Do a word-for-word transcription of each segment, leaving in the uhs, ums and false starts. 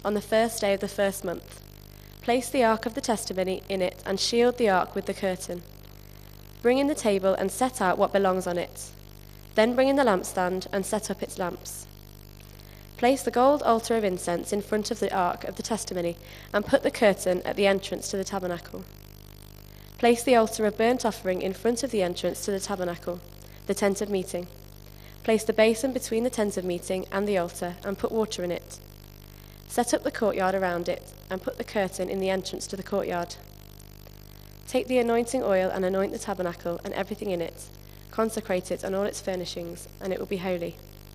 on the first day of the first month. Place the ark of the testimony in it and shield the ark with the curtain. Bring in the table and set out what belongs on it. Then bring in the lampstand and set up its lamps. Place the gold altar of incense in front of the ark of the testimony and put the curtain at the entrance to the tabernacle. Place the altar of burnt offering in front of the entrance to the tabernacle, the tent of meeting. Place the basin between the tent of meeting and the altar and put water in it. Set up the courtyard around it and put the curtain in the entrance to the courtyard. Take the anointing oil and anoint the tabernacle and everything in it. Consecrate it and all its furnishings, and it will be holy.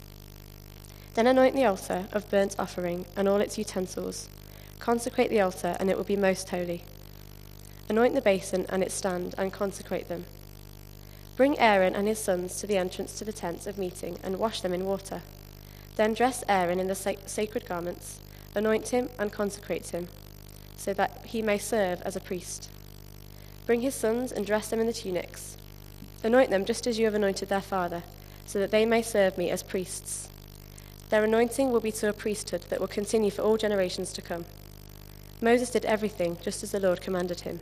Then anoint the altar of burnt offering and all its utensils. Consecrate the altar, and it will be most holy. Anoint the basin and its stand, and consecrate them. Bring Aaron and his sons to the entrance to the tent of meeting, and wash them in water. Then dress Aaron in the sac- sacred garments, anoint him and consecrate him, so that he may serve as a priest. Bring his sons and dress them in the tunics. Anoint them just as you have anointed their father, so that they may serve me as priests. Their anointing will be to a priesthood that will continue for all generations to come. Moses did everything just as the Lord commanded him.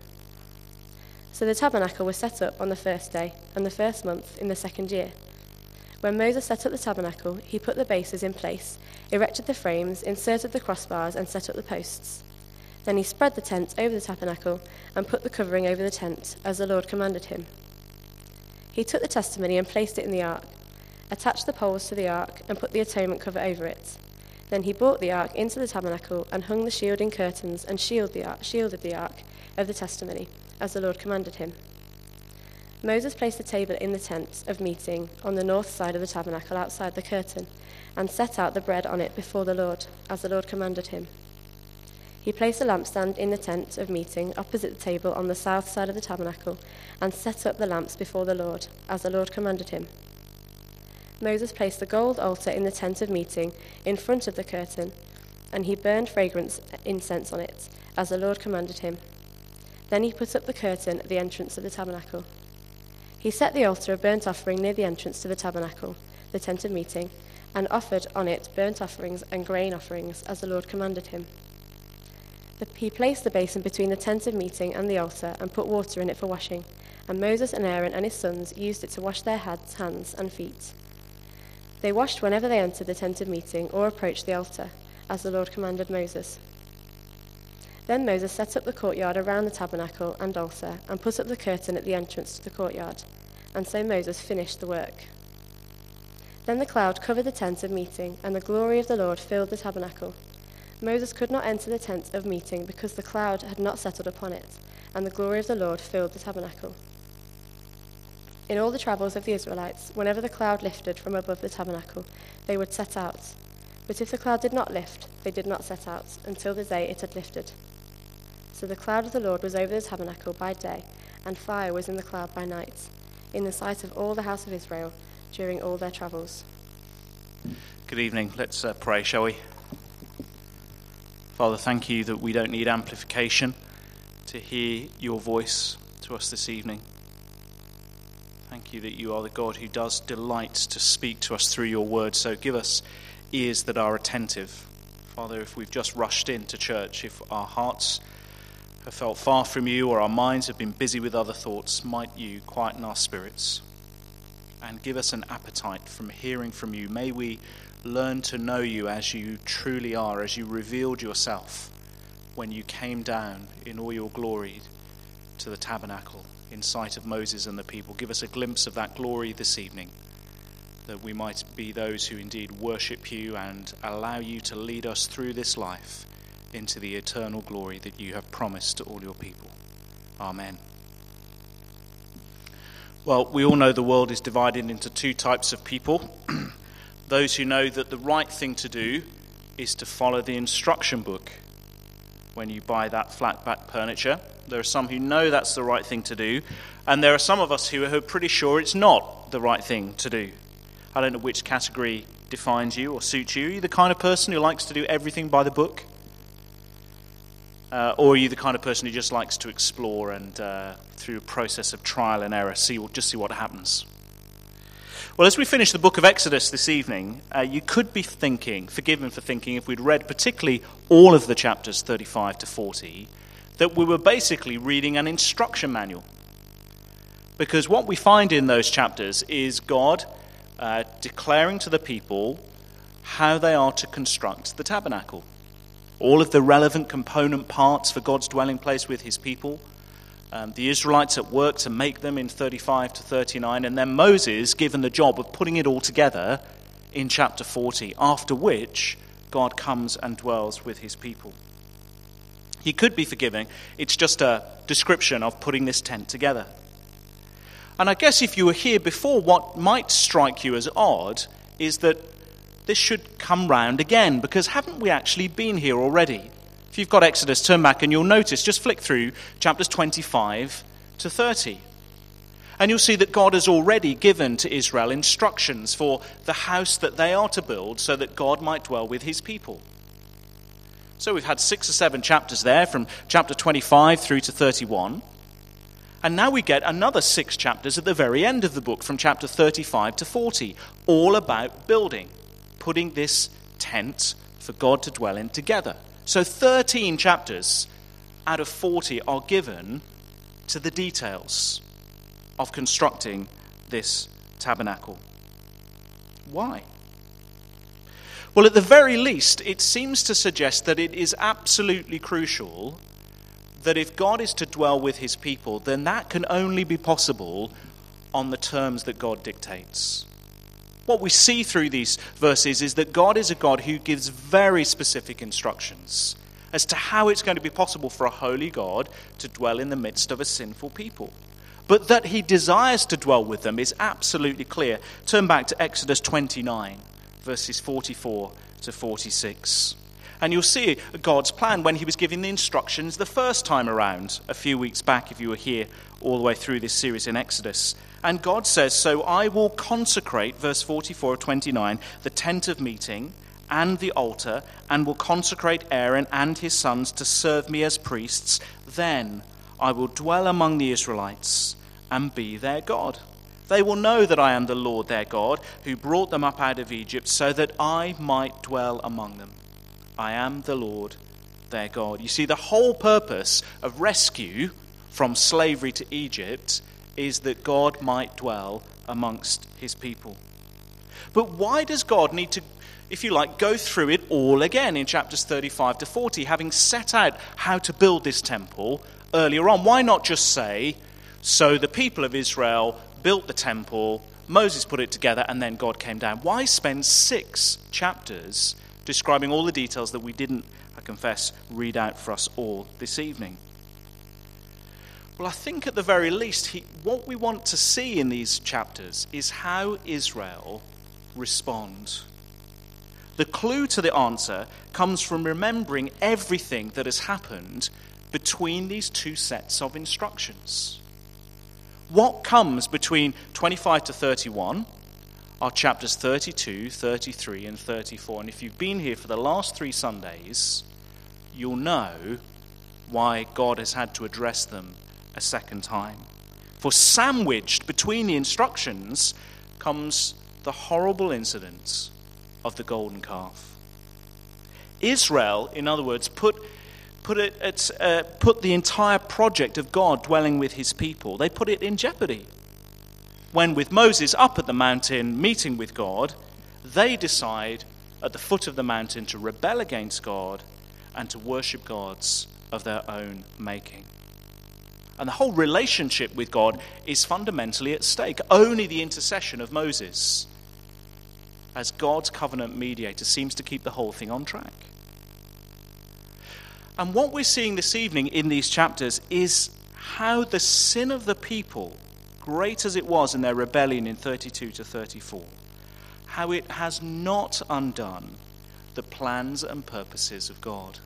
So the tabernacle was set up on the first day, and the first month in the second year. When Moses set up the tabernacle, he put the bases in place, erected the frames, inserted the crossbars, and set up the posts. Then he spread the tent over the tabernacle and put the covering over the tent, as the Lord commanded him. He took the testimony and placed it in the ark, attached the poles to the ark, and put the atonement cover over it. Then he brought the ark into the tabernacle and hung the shielding curtains and shielded the ark, shielded the ark of the testimony, as the Lord commanded him. Moses placed the table in the tent of meeting on the north side of the tabernacle outside the curtain, and set out the bread on it before the Lord, as the Lord commanded him. He placed a lampstand in the tent of meeting opposite the table on the south side of the tabernacle, and set up the lamps before the Lord, as the Lord commanded him. Moses placed the gold altar in the tent of meeting in front of the curtain, and he burned fragrance incense on it, as the Lord commanded him. Then he put up the curtain at the entrance of the tabernacle. He set the altar of burnt offering near the entrance to the tabernacle, the tent of meeting, and offered on it burnt offerings and grain offerings, as the Lord commanded him. He placed the basin between the tent of meeting and the altar and put water in it for washing, and Moses and Aaron and his sons used it to wash their heads, hands, and feet. They washed whenever they entered the tent of meeting or approached the altar, as the Lord commanded Moses. Then Moses set up the courtyard around the tabernacle and altar and put up the curtain at the entrance to the courtyard, and so Moses finished the work. Then the cloud covered the tent of meeting, and the glory of the Lord filled the tabernacle. Moses could not enter the tent of meeting because the cloud had not settled upon it, and the glory of the Lord filled the tabernacle. In all the travels of the Israelites, whenever the cloud lifted from above the tabernacle, they would set out. But if the cloud did not lift, they did not set out, until the day it had lifted. So the cloud of the Lord was over the tabernacle by day, and fire was in the cloud by night, in the sight of all the house of Israel, during all their travels. Good evening. Let's uh, pray, shall we? Father, thank you that we don't need amplification to hear your voice to us this evening. Thank you that you are the God who does delight to speak to us through your word. So give us ears that are attentive. Father, if we've just rushed into church, if our hearts have felt far from you or our minds have been busy with other thoughts, might you quieten our spirits and give us an appetite from hearing from you. May we learn to know you as you truly are, as you revealed yourself when you came down in all your glory to the tabernacle in sight of Moses and the people. Give us a glimpse of that glory this evening, that we might be those who indeed worship you and allow you to lead us through this life into the eternal glory that you have promised to all your people. Amen. Well, we all know the world is divided into two types of people. Those who know that the right thing to do is to follow the instruction book when you buy that flat back furniture. There are some who know that's the right thing to do, and there are some of us who are pretty sure it's not the right thing to do. I don't know which category defines you or suits you. Are you the kind of person who likes to do everything by the book? Uh, or are you the kind of person who just likes to explore and uh, through a process of trial and error, see just see what happens? Well, as we finish the book of Exodus this evening, uh, you could be thinking, forgiven for thinking, if we'd read particularly all of the chapters thirty-five to forty, that we were basically reading an instruction manual. Because what we find in those chapters is God uh, declaring to the people how they are to construct the tabernacle. All of the relevant component parts for God's dwelling place with his people. Um, the Israelites at work to make them in thirty-five to thirty-nine, and then Moses given the job of putting it all together in chapter forty, after which God comes and dwells with his people. He could be forgiving. It's just a description of putting this tent together. And I guess if you were here before, what might strike you as odd is that this should come round again, because haven't we actually been here already? If you've got Exodus, turn back and you'll notice, just flick through chapters twenty-five to thirty. And you'll see that God has already given to Israel instructions for the house that they are to build so that God might dwell with his people. So we've had six or seven chapters there, from chapter twenty-five through to thirty-one. And now we get another six chapters at the very end of the book, from chapter thirty-five to forty, all about building, putting this tent for God to dwell in together. So thirteen chapters out of forty are given to the details of constructing this tabernacle. Why? Well, at the very least, it seems to suggest that it is absolutely crucial that if God is to dwell with his people, then that can only be possible on the terms that God dictates. What we see through these verses is that God is a God who gives very specific instructions as to how it's going to be possible for a holy God to dwell in the midst of a sinful people. But that he desires to dwell with them is absolutely clear. Turn back to Exodus twenty-nine, verses forty-four to forty-six. And you'll see God's plan when he was giving the instructions the first time around, a few weeks back, if you were here all the way through this series in Exodus. And God says, "So I will consecrate," verse forty-four of twenty-nine, "the tent of meeting and the altar, and will consecrate Aaron and his sons to serve me as priests. Then I will dwell among the Israelites and be their God. They will know that I am the Lord their God, who brought them up out of Egypt, so that I might dwell among them. I am the Lord their God." You see, the whole purpose of rescue from slavery to Egypt is that God might dwell amongst his people. But why does God need to, if you like, go through it all again in chapters thirty-five to forty, having set out how to build this temple earlier on? Why not just say, so the people of Israel built the temple, Moses put it together, and then God came down? Why spend six chapters describing all the details that we didn't, I confess, read out for us all this evening? Well, I think at the very least, he, what we want to see in these chapters is how Israel responds. The clue to the answer comes from remembering everything that has happened between these two sets of instructions. What comes between twenty-five to thirty-one are chapters thirty-two, thirty-three, and thirty-four. And if you've been here for the last three Sundays, you'll know why God has had to address them a second time. For sandwiched between the instructions comes the horrible incident of the golden calf. Israel, in other words, put put it at, uh, put the entire project of God dwelling with his people, they put it in jeopardy. When, with Moses up at the mountain meeting with God, they decide at the foot of the mountain to rebel against God and to worship gods of their own making. And the whole relationship with God is fundamentally at stake. Only the intercession of Moses, as God's covenant mediator, seems to keep the whole thing on track. And what we're seeing this evening in these chapters is how the sin of the people, great as it was in their rebellion in thirty-two to thirty-four, how it has not undone the plans and purposes of God.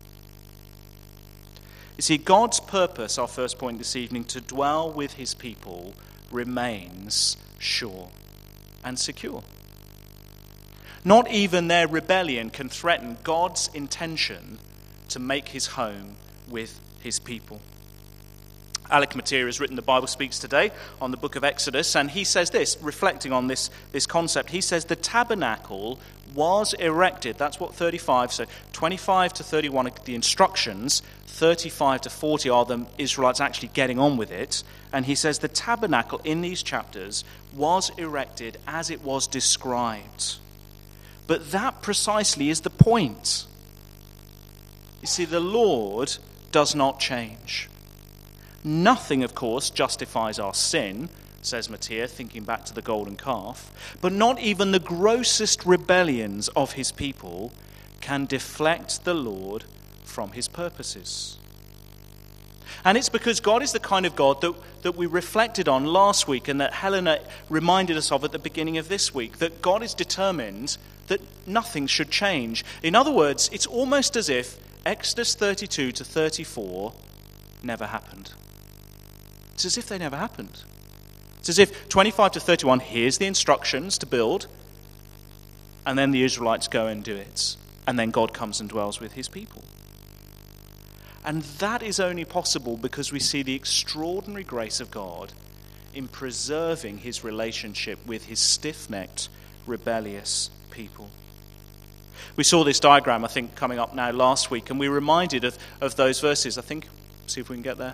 You see, God's purpose, our first point this evening, to dwell with his people, remains sure and secure. Not even their rebellion can threaten God's intention to make his home with his people. Alec Mateer has written The Bible Speaks Today on the book of Exodus, and he says this, reflecting on this, this concept. He says the tabernacle was erected. That's what thirty-five, so twenty-five to thirty-one are the instructions, thirty-five to forty are the Israelites actually getting on with it. And he says the tabernacle in these chapters was erected as it was described. But that precisely is the point. You see, the Lord does not change. Nothing, of course, justifies our sin, says Mateer, thinking back to the golden calf, but not even the grossest rebellions of his people can deflect the Lord from his purposes. And it's because God is the kind of God that, that we reflected on last week and that Helena reminded us of at the beginning of this week, that God is determined that nothing should change. In other words, it's almost as if Exodus thirty-two to thirty-four never happened. It's as if they never happened. It's as if twenty-five to thirty-one, here's the instructions to build, and then the Israelites go and do it. And then God comes and dwells with his people. And that is only possible because we see the extraordinary grace of God in preserving his relationship with his stiff-necked, rebellious people. We saw this diagram, I think, coming up now last week, and we were reminded of, of those verses. I think, see if we can get there.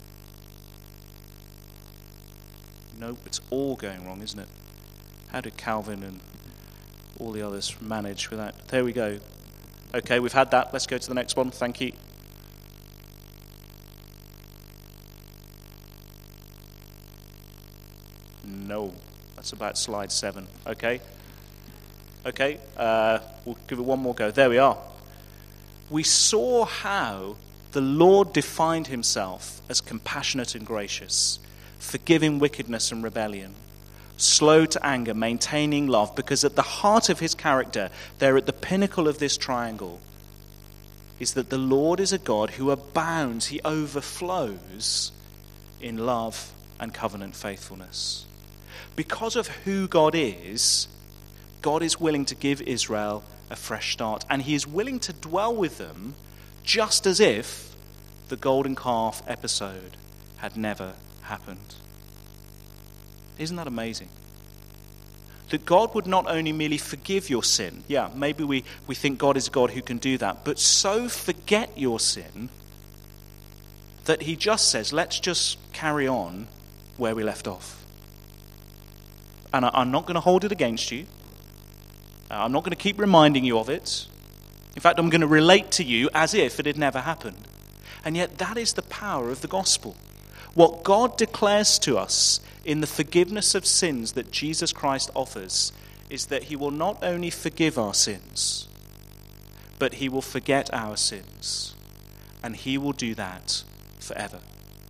Nope, it's all going wrong, isn't it? How did Calvin and all the others manage with that? There we go. Okay, we've had that. Let's go to the next one. Thank you. No, that's about slide seven. Okay. Okay, uh, we'll give it one more go. There we are. We saw how the Lord defined himself as compassionate and gracious, forgiving wickedness and rebellion, slow to anger, maintaining love, because at the heart of his character, there at the pinnacle of this triangle, is that the Lord is a God who abounds, he overflows in love and covenant faithfulness. Because of who God is, God is willing to give Israel a fresh start, and he is willing to dwell with them just as if the golden calf episode had never happened. Isn't that amazing? That God would not only merely forgive your sin, yeah, maybe we, we think God is a God who can do that, but so forget your sin that he just says, let's just carry on where we left off. And I, I'm not going to hold it against you. I'm not going to keep reminding you of it. In fact, I'm going to relate to you as if it had never happened. And yet that is the power of the gospel. What God declares to us in the forgiveness of sins that Jesus Christ offers is that he will not only forgive our sins, but he will forget our sins. And he will do that forever.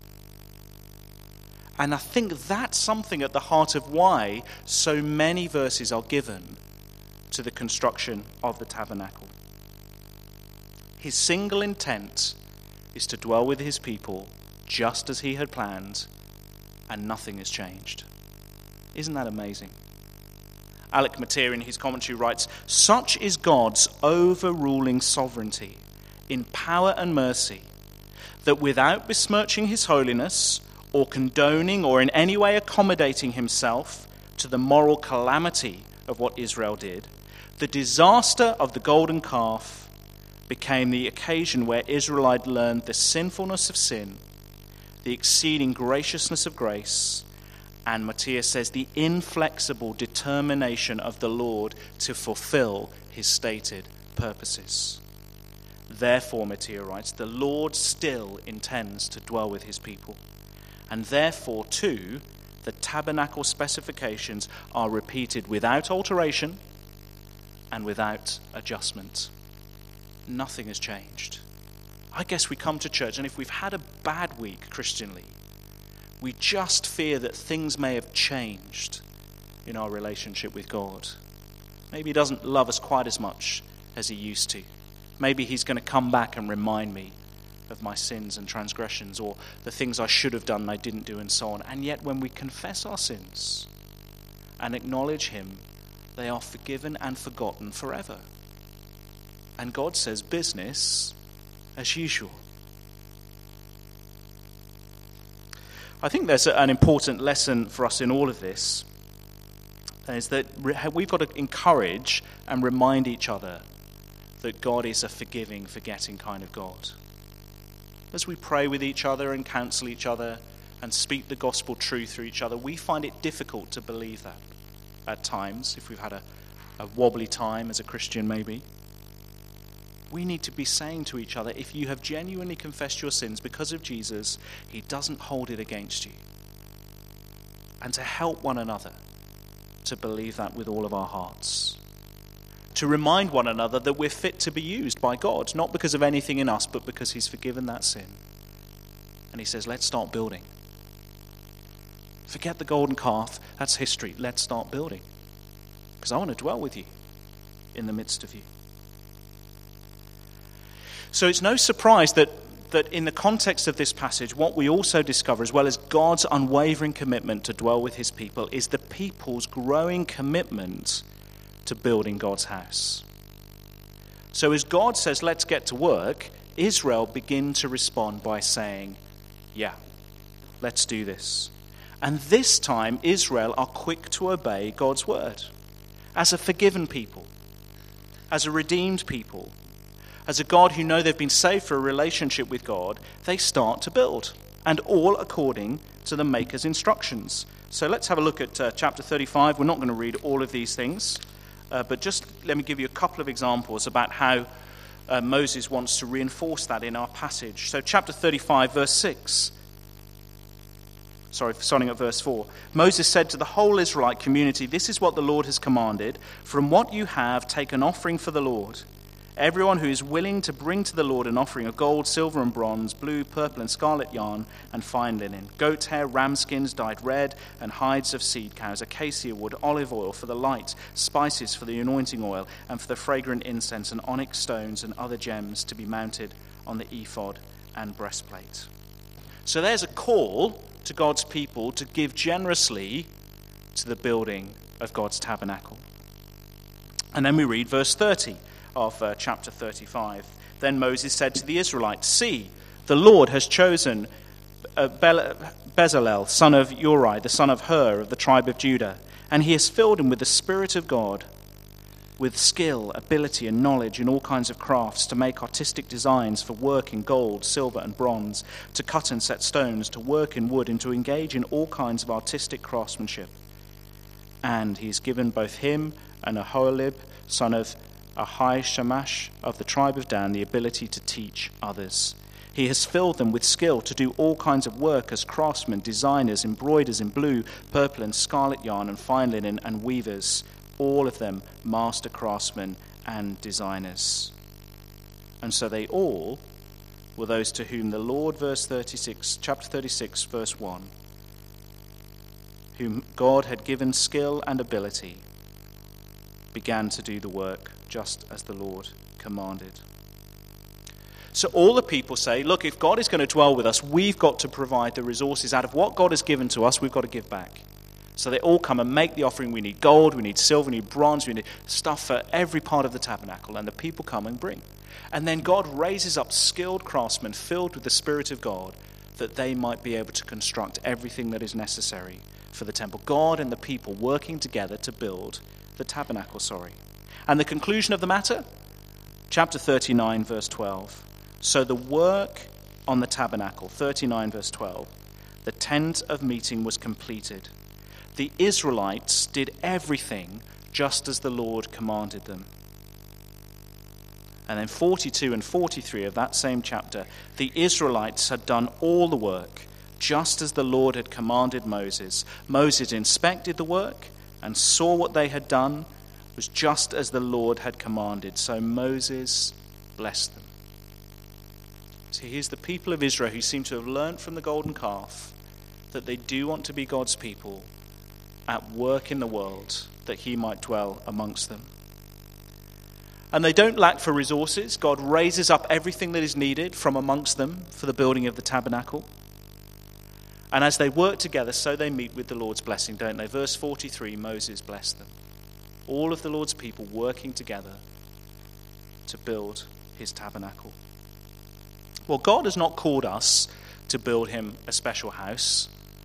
And I think that's something at the heart of why so many verses are given to the construction of the tabernacle. His single intent is to dwell with his people just as he had planned, and nothing has changed. Isn't that amazing? Alec Mateer in his commentary writes, such is God's overruling sovereignty in power and mercy, that without besmirching his holiness or condoning or in any way accommodating himself to the moral calamity of what Israel did, the disaster of the golden calf became the occasion where Israel had learned the sinfulness of sin, the exceeding graciousness of grace, and Mateer says the inflexible determination of the Lord to fulfill his stated purposes. Therefore, Mateer writes, the Lord still intends to dwell with his people. And therefore, too, the tabernacle specifications are repeated without alteration and without adjustment. Nothing has changed. I guess we come to church, and if we've had a bad week Christianly, we just fear that things may have changed in our relationship with God. Maybe he doesn't love us quite as much as he used to. Maybe he's going to come back and remind me of my sins and transgressions, or the things I should have done and I didn't do, and so on. And yet when we confess our sins and acknowledge him, they are forgiven and forgotten forever. And God says business as usual. I think there's an important lesson for us in all of this, is that we've got to encourage and remind each other that God is a forgiving, forgetting kind of God. As we pray with each other and counsel each other and speak the gospel truth through each other, we find it difficult to believe that at times, if we've had a, a wobbly time as a Christian maybe. We need to be saying to each other, if you have genuinely confessed your sins because of Jesus, he doesn't hold it against you. And to help one another to believe that with all of our hearts. To remind one another that we're fit to be used by God, not because of anything in us, but because he's forgiven that sin. And he says, let's start building. Forget the golden calf, that's history. Let's start building. Because I want to dwell with you in the midst of you. So it's no surprise that, that in the context of this passage, what we also discover, as well as God's unwavering commitment to dwell with his people, is the people's growing commitment to building God's house. So as God says, let's get to work, Israel begin to respond by saying, yeah, let's do this. And this time, Israel are quick to obey God's word. As a forgiven people, as a redeemed people, as a God who know they've been saved for a relationship with God, they start to build, and all according to the Maker's instructions. So let's have a look at uh, chapter thirty-five. We're not going to read all of these things, uh, but just let me give you a couple of examples about how uh, Moses wants to reinforce that in our passage. So chapter thirty-five, verse six. Sorry, starting at verse four. Moses said to the whole Israelite community, this is what the Lord has commanded. From what you have, take an offering for the Lord. Everyone who is willing to bring to the Lord an offering of gold, silver and bronze, blue, purple and scarlet yarn, and fine linen, goat hair, ram skins dyed red, and hides of seed cows, acacia wood, olive oil for the light, spices for the anointing oil, and for the fragrant incense, and onyx stones and other gems to be mounted on the ephod and breastplate. So there's a call to God's people to give generously to the building of God's tabernacle. And then we read verse thirty. Of uh, chapter thirty-five. Then Moses said to the Israelites, see, the Lord has chosen uh, Be- Bezalel, son of Uri, the son of Hur, of the tribe of Judah, and he has filled him with the Spirit of God, with skill, ability, and knowledge in all kinds of crafts, to make artistic designs for work in gold, silver, and bronze, to cut and set stones, to work in wood, and to engage in all kinds of artistic craftsmanship. And he has given both him and Aholiab, son of Ahishamash of the tribe of Dan, the ability to teach others. He has filled them with skill to do all kinds of work as craftsmen, designers, embroiders in blue, purple and scarlet yarn and fine linen, and weavers, all of them master craftsmen and designers. And so they all were those to whom the Lord, verse thirty-six, chapter thirty-six, verse one, whom God had given skill and ability, began to do the work just as the Lord commanded. So all the people say, look, if God is going to dwell with us, we've got to provide the resources out of what God has given to us, we've got to give back. So they all come and make the offering. We need gold, we need silver, we need bronze, we need stuff for every part of the tabernacle, and the people come and bring. And then God raises up skilled craftsmen filled with the Spirit of God that they might be able to construct everything that is necessary for the temple. God and the people working together to build the tabernacle, sorry. And the conclusion of the matter? Chapter thirty-nine, verse twelve. So the work on the tabernacle, thirty-nine, verse twelve, the tent of meeting was completed. The Israelites did everything just as the Lord commanded them. And then forty-two and forty-three of that same chapter, the Israelites had done all the work just as the Lord had commanded Moses. Moses inspected the work and saw what they had done was just as the Lord had commanded. So Moses blessed them. So here's the people of Israel who seem to have learned from the golden calf that they do want to be God's people at work in the world, that he might dwell amongst them. And they don't lack for resources. God raises up everything that is needed from amongst them for the building of the tabernacle. And as they work together, so they meet with the Lord's blessing, don't they? Verse forty-three, Moses blessed them. All of the Lord's people working together to build his tabernacle. Well, God has not called us to build him a special house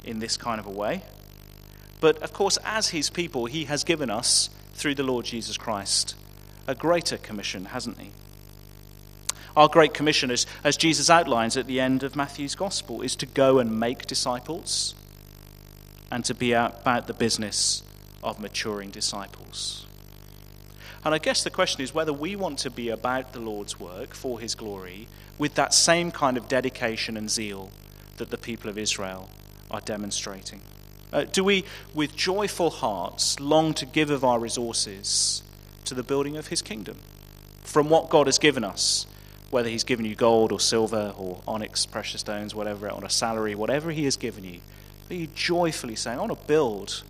in this kind of a way. But of course, as his people, he has given us, through the Lord Jesus Christ, a greater commission, hasn't he? Our great commission, as, as Jesus outlines at the end of Matthew's gospel, is to go and make disciples and to be about the business of maturing disciples. And I guess the question is whether we want to be about the Lord's work for his glory with that same kind of dedication and zeal that the people of Israel are demonstrating. Uh, do we, with joyful hearts, long to give of our resources to the building of his kingdom? From what God has given us, whether he's given you gold or silver or onyx, precious stones, whatever, on a salary, whatever he has given you, are you joyfully saying, I want to build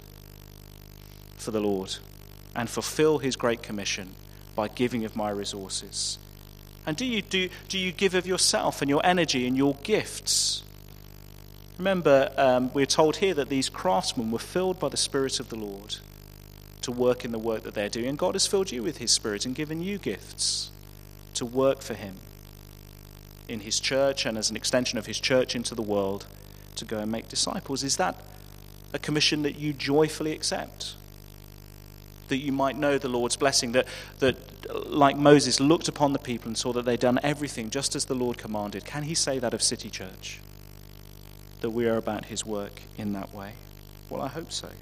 for the Lord and fulfill his great commission by giving of my resources? And do you do, do you give of yourself and your energy and your gifts? Remember, um, we're told here that these craftsmen were filled by the Spirit of the Lord to work in the work that they're doing. And God has filled you with his Spirit and given you gifts to work for him in his church and as an extension of his church into the world to go and make disciples. Is that a commission that you joyfully accept? That you might know the Lord's blessing, that, that like Moses looked upon the people and saw that they'd done everything just as the Lord commanded. Can he say that of City Church? That we are about his work in that way? Well, I hope so.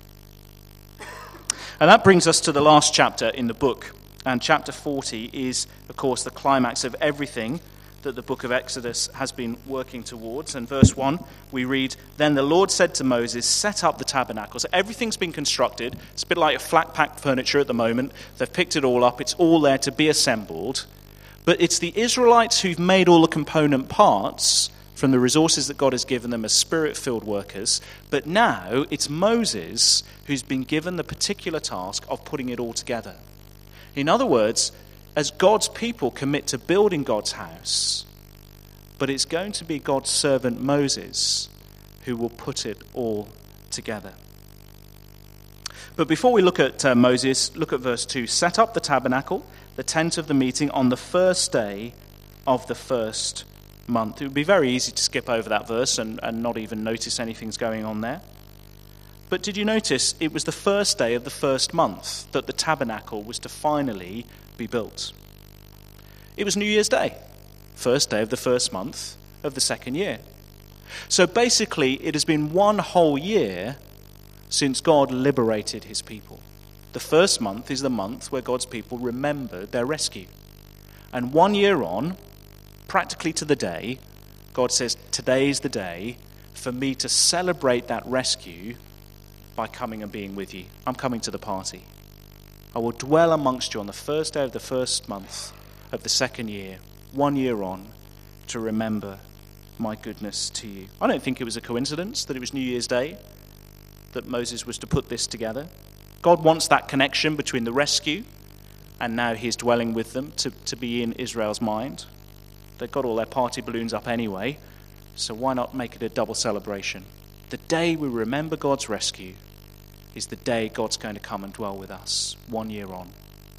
And that brings us to the last chapter in the book. And chapter forty is, of course, the climax of everything that the book of Exodus has been working towards. And verse one, we read, Then the Lord said to Moses, set up the tabernacle. So everything's been constructed. It's a bit like a flat-packed furniture at the moment. They've picked it all up. It's all there to be assembled. But it's the Israelites who've made all the component parts from the resources that God has given them as spirit-filled workers. But now it's Moses who's been given the particular task of putting it all together. In other words, as God's people commit to building God's house, but it's going to be God's servant Moses who will put it all together. But before we look at uh, Moses, look at verse two. Set up the tabernacle, the tent of the meeting, on the first day of the first month. It would be very easy to skip over that verse and, and not even notice anything's going on there. But did you notice it was the first day of the first month that the tabernacle was to finally be built? It was New Year's Day, first day of the first month of the second year. So basically, it has been one whole year since God liberated his people. The first month is the month where God's people remembered their rescue. And one year on, practically to the day, God says, today's the day for me to celebrate that rescue by coming and being with you. I'm coming to the party. I will dwell amongst you on the first day of the first month of the second year, one year on, to remember my goodness to you. I don't think it was a coincidence that it was New Year's Day that Moses was to put this together. God wants that connection between the rescue and now he's dwelling with them to, to be in Israel's mind. They've got all their party balloons up anyway, so why not make it a double celebration? The day we remember God's rescue is the day God's going to come and dwell with us, one year on.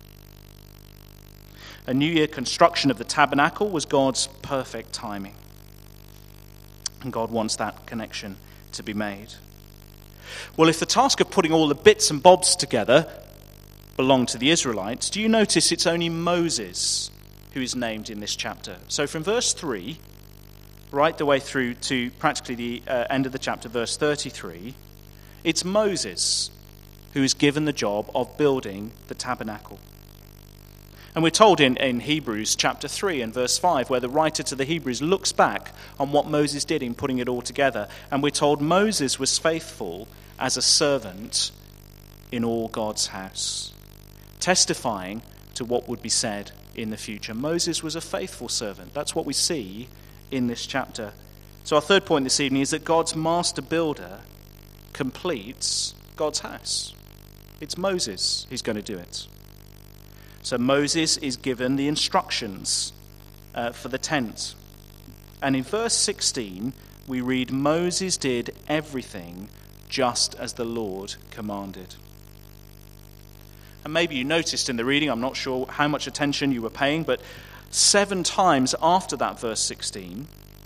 A New Year construction of the tabernacle was God's perfect timing. And God wants that connection to be made. Well, if the task of putting all the bits and bobs together belonged to the Israelites, do you notice it's only Moses who is named in this chapter? So from verse three, right the way through to practically the uh, end of the chapter, verse thirty-three, it's Moses who is given the job of building the tabernacle. And we're told in, in Hebrews chapter three and verse five, where the writer to the Hebrews looks back on what Moses did in putting it all together. And we're told Moses was faithful as a servant in all God's house, testifying to what would be said in the future. Moses was a faithful servant. That's what we see in this chapter. So our third point this evening is that God's master builder completes God's house. It's Moses who's going to do it. So Moses is given the instructions uh, for the tent. And in verse sixteen, we read, Moses did everything just as the Lord commanded. And maybe you noticed in the reading, I'm not sure how much attention you were paying, but seven times after that verse sixteen,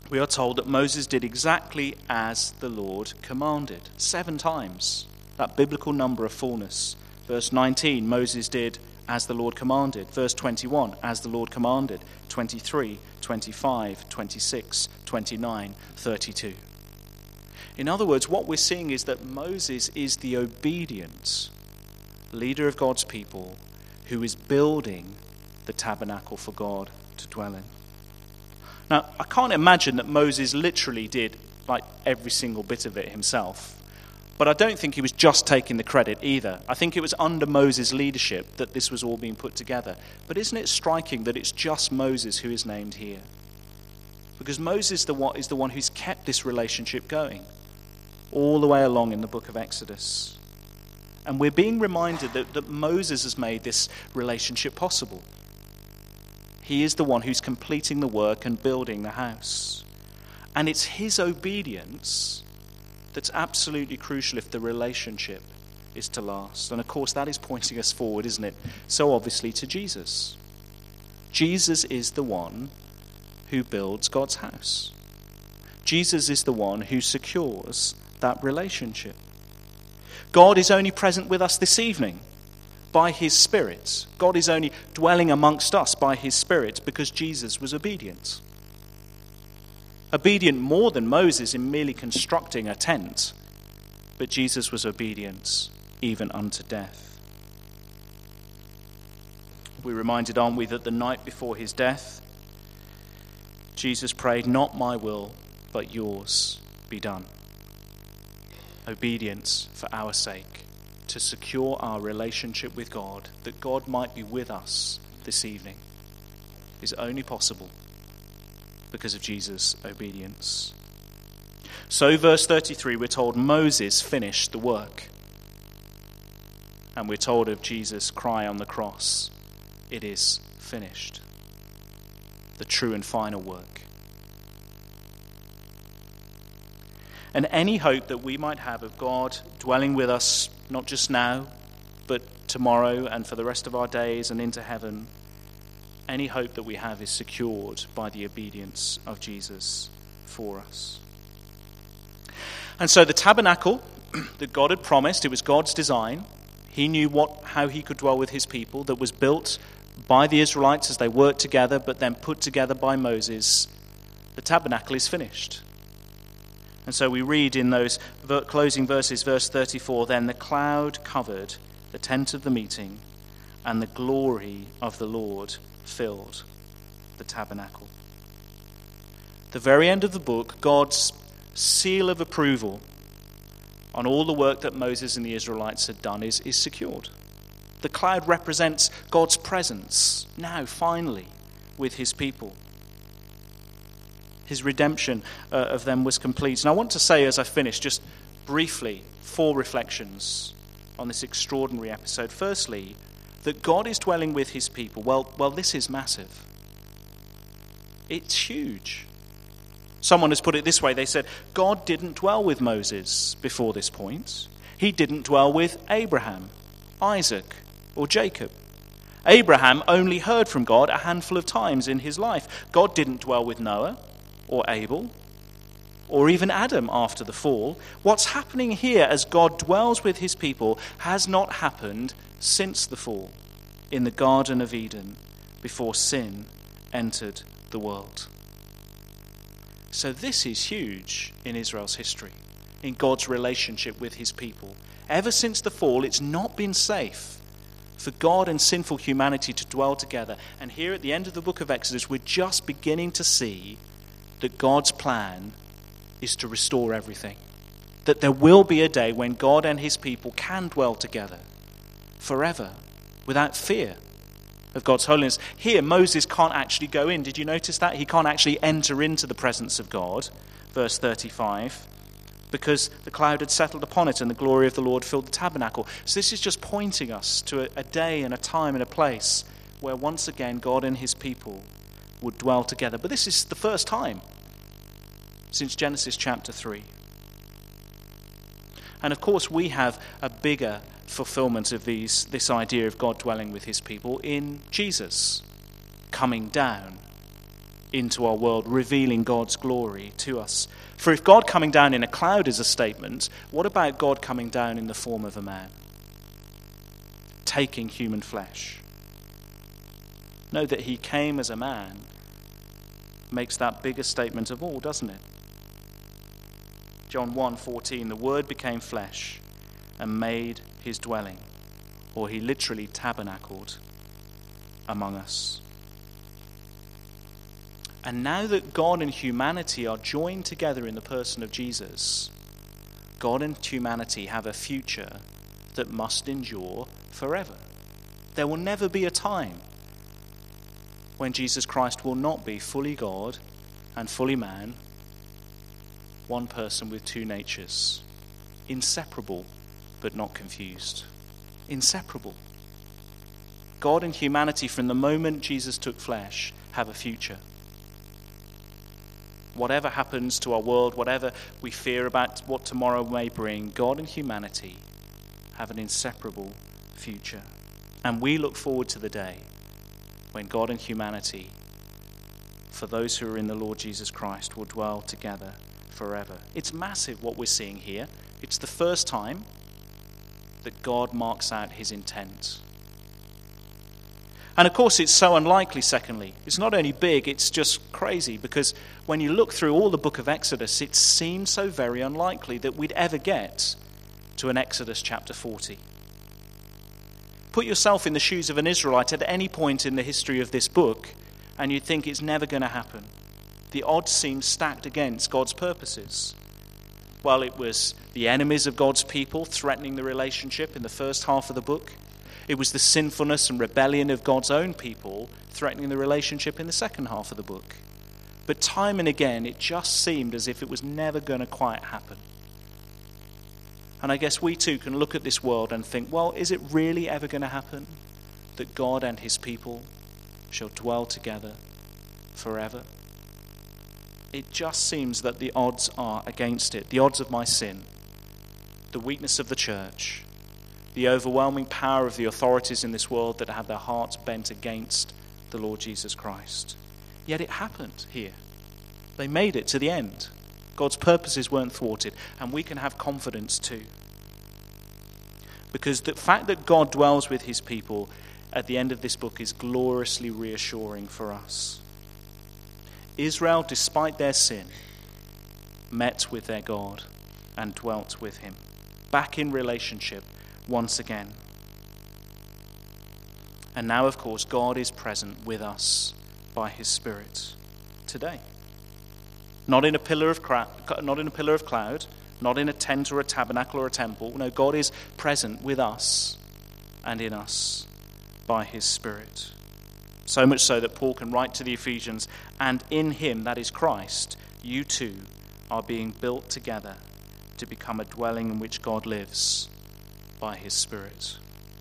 we are told that Moses did exactly as the Lord commanded. Seven times. That biblical number of fullness. Verse nineteen, Moses did as the Lord commanded. Verse twenty-one, as the Lord commanded. twenty-three, twenty-five, twenty-six, twenty-nine, thirty-two. In other words, what we're seeing is that Moses is the obedient leader of God's people who is building the tabernacle for God to dwell in. Now, I can't imagine that Moses literally did like every single bit of it himself. But I don't think he was just taking the credit either. I think it was under Moses' leadership that this was all being put together. But isn't it striking that it's just Moses who is named here? Because Moses the one, is the one who's kept this relationship going all the way along in the book of Exodus. And we're being reminded that, that Moses has made this relationship possible. He is the one who's completing the work and building the house. And it's his obedience that's absolutely crucial if the relationship is to last. And of course that is pointing us forward, isn't it? So obviously to Jesus. Jesus is the one who builds God's house. Jesus is the one who secures that relationship. God is only present with us this evening by his Spirit. God is only dwelling amongst us by his Spirit because Jesus was obedient. Obedient more than Moses in merely constructing a tent, but Jesus was obedient even unto death. We're reminded, aren't we, that the night before his death, Jesus prayed, "Not my will, but yours be done." Obedience for our sake, to secure our relationship with God, that God might be with us this evening, is only possible because of Jesus' obedience. So, verse thirty-three, we're told Moses finished the work. And we're told of Jesus' cry on the cross, "It is finished." The true and final work. And any hope that we might have of God dwelling with us, not just now, but tomorrow and for the rest of our days and into heaven, any hope that we have is secured by the obedience of Jesus for us. And so the tabernacle that God had promised, it was God's design. He knew what how he could dwell with his people, that was built by the Israelites as they worked together, but then put together by Moses. The tabernacle is finished. And so we read in those closing verses, verse thirty-four, "Then the cloud covered the tent of the meeting, and the glory of the Lord filled the tabernacle." The very end of the book, God's seal of approval on all the work that Moses and the Israelites had done is, is secured. The cloud represents God's presence now, finally, with his people. His redemption uh, of them was complete. And I want to say, as I finish, just briefly, four reflections on this extraordinary episode. Firstly, that God is dwelling with his people. Well, well, this is massive. It's huge. Someone has put it this way. They said, God didn't dwell with Moses before this point. He didn't dwell with Abraham, Isaac, or Jacob. Abraham only heard from God a handful of times in his life. God didn't dwell with Noah, or Abel, or even Adam after the fall. What's happening here as God dwells with his people has not happened since the fall in the Garden of Eden, before sin entered the world. So this is huge in Israel's history, in God's relationship with his people. Ever since the fall, it's not been safe for God and sinful humanity to dwell together. And here at the end of the book of Exodus, we're just beginning to see that God's plan is to restore everything. That there will be a day when God and his people can dwell together forever without fear of God's holiness. Here, Moses can't actually go in. Did you notice that? He can't actually enter into the presence of God, verse thirty-five, because the cloud had settled upon it and the glory of the Lord filled the tabernacle. So this is just pointing us to a, a day and a time and a place where once again God and his people would dwell together. But this is the first time since Genesis chapter three. And of course we have a bigger fulfillment of these this idea of God dwelling with his people in Jesus coming down into our world, revealing God's glory to us. For if God coming down in a cloud is a statement, what about God coming down in the form of a man, taking human flesh? Know that he came as a man makes that biggest statement of all, doesn't it? John one fourteen, the Word became flesh and made his dwelling, or he literally tabernacled among us. And now that God and humanity are joined together in the person of Jesus, God and humanity have a future that must endure forever. There will never be a time when Jesus Christ will not be fully God and fully man, one person with two natures, inseparable but not confused. Inseparable. God and humanity, from the moment Jesus took flesh, have a future. Whatever happens to our world, whatever we fear about what tomorrow may bring, God and humanity have an inseparable future. And we look forward to the day when God and humanity, for those who are in the Lord Jesus Christ, will dwell together forever. It's massive what we're seeing here. It's the first time that God marks out his intent. And of course, it's so unlikely, secondly. It's not only big, it's just crazy, because when you look through all the book of Exodus, it seems so very unlikely that we'd ever get to an Exodus chapter forty. Put yourself in the shoes of an Israelite at any point in the history of this book, and you'd think it's never going to happen. The odds seem stacked against God's purposes. Well, it was the enemies of God's people threatening the relationship in the first half of the book. It was the sinfulness and rebellion of God's own people threatening the relationship in the second half of the book. But time and again, it just seemed as if it was never going to quite happen. And I guess we too can look at this world and think, well, is it really ever going to happen that God and his people shall dwell together forever? It just seems that the odds are against it. The odds of my sin, the weakness of the church, the overwhelming power of the authorities in this world that have their hearts bent against the Lord Jesus Christ. Yet it happened here. They made it to the end. God's purposes weren't thwarted, and we can have confidence too. Because the fact that God dwells with his people at the end of this book is gloriously reassuring for us. Israel, despite their sin, met with their God and dwelt with him, back in relationship once again. And now, of course, God is present with us by his Spirit today. Not in a pillar of cra- not in a pillar of cloud, not in a tent or a tabernacle or a temple. No, God is present with us and in us by his Spirit. So much so that Paul can write to the Ephesians, and in him, that is Christ, you too are being built together to become a dwelling in which God lives by his Spirit.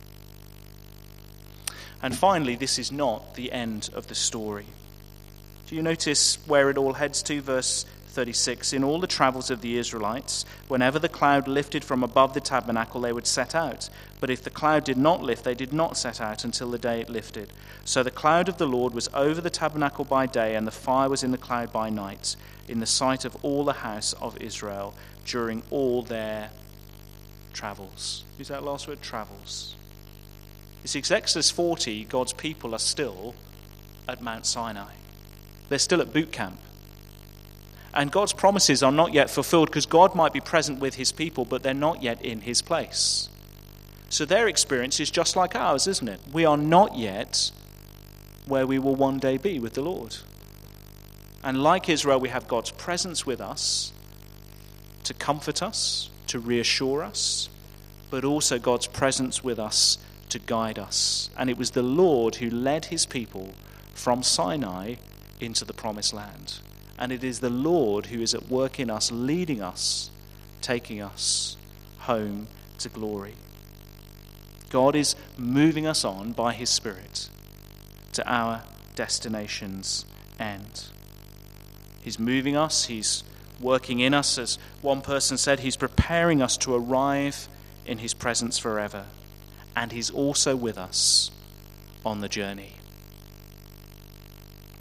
And finally, this is not the end of the story. Do you notice where it all heads to? Verse thirty-six, in all the travels of the Israelites, whenever the cloud lifted from above the tabernacle, they would set out. But if the cloud did not lift, they did not set out until the day it lifted. So the cloud of the Lord was over the tabernacle by day, and the fire was in the cloud by night, in the sight of all the house of Israel, during all their travels. Use that last word, travels. You see, Exodus forty, God's people are still at Mount Sinai. They're still at boot camp. And God's promises are not yet fulfilled, because God might be present with his people, but they're not yet in his place. So their experience is just like ours, isn't it? We are not yet where we will one day be with the Lord. And like Israel, we have God's presence with us to comfort us, to reassure us, but also God's presence with us to guide us. And it was the Lord who led his people from Sinai into the promised land. And it is the Lord who is at work in us, leading us, taking us home to glory. God is moving us on by his Spirit to our destination's end. He's moving us, he's working in us. As one person said, he's preparing us to arrive in his presence forever. And he's also with us on the journey.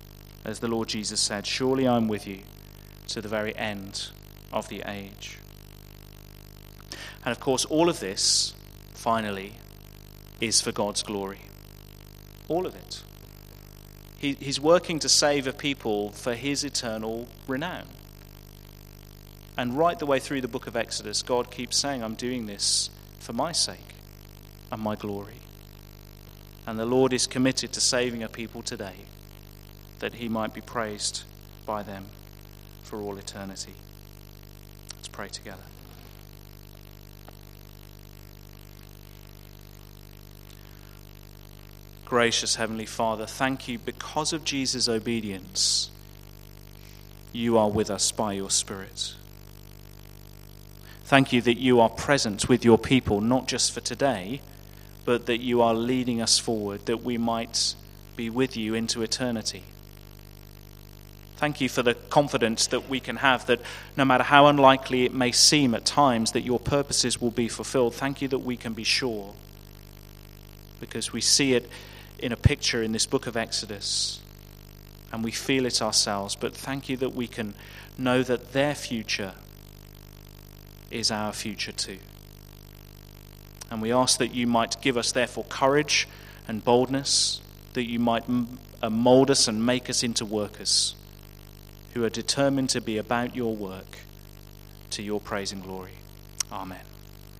as the Lord Jesus said, surely I'm with you to the very end of the age. And of course, all of this, finally, is for God's glory. All of it. He, he's working to save a people for his eternal renown. And right the way through the book of Exodus, God keeps saying, I'm doing this for my sake and my glory. And the Lord is committed to saving a people today, that he might be praised by them for all eternity. Let's pray together. Gracious Heavenly Father, thank you because of Jesus' obedience, you are with us by your Spirit. Thank you that you are present with your people, not just for today, but that you are leading us forward, that we might be with you into eternity. Thank you for the confidence that we can have that no matter how unlikely it may seem at times that your purposes will be fulfilled, thank you that we can be sure, because we see it in a picture in this book of Exodus and we feel it ourselves. But thank you that we can know that their future is our future too. And we ask that you might give us therefore courage and boldness, that you might mold us and make us into workers who are determined to be about your work to your praise and glory. Amen.